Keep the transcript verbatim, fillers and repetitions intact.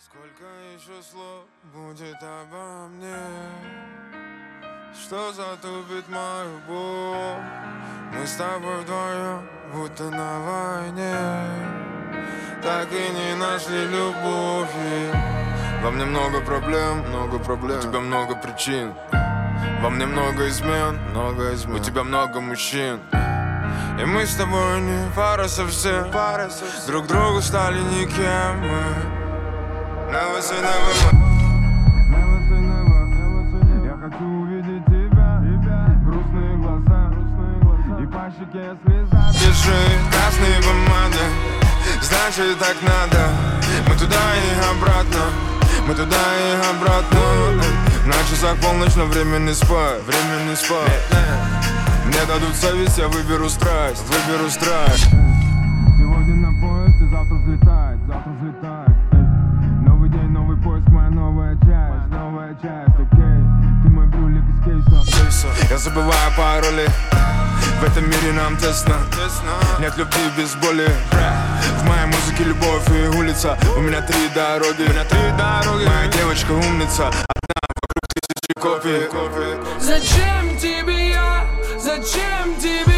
Сколько еще слов будет обо мне? Что затупит мою боль? Мы с тобой вдвоем, будто на войне. Так и не нашли любовь. Во мне много проблем, много проблем. У тебя много причин. Во мне много измен, много измен. У тебя много мужчин. И мы с тобой не пара совсем, пара совсем. Друг другу стали никем мы. Never say never. Never say never. Я хочу увидеть тебя, грустные глаза, и по щеке слеза. Пиши красные помады, значит так надо. Мы туда и обратно, мы туда и обратно. На часах полночь, но время не спать, время не спать. Мне дадут совесть, я выберу страсть, выберу страсть. Сегодня на поезд и завтра взлетает, завтра взлетает. Новый день, новый поиск, моя новая часть, новая часть, окей. Ты мой брюлик из кейса. Я забываю пароли, в этом мире нам тесно. Нет любви без боли. В моей музыке любовь и улица. У меня три дороги, у меня три дороги. Моя девочка умница, одна вокруг тысячи копий. Зачем тебе я? Зачем тебе?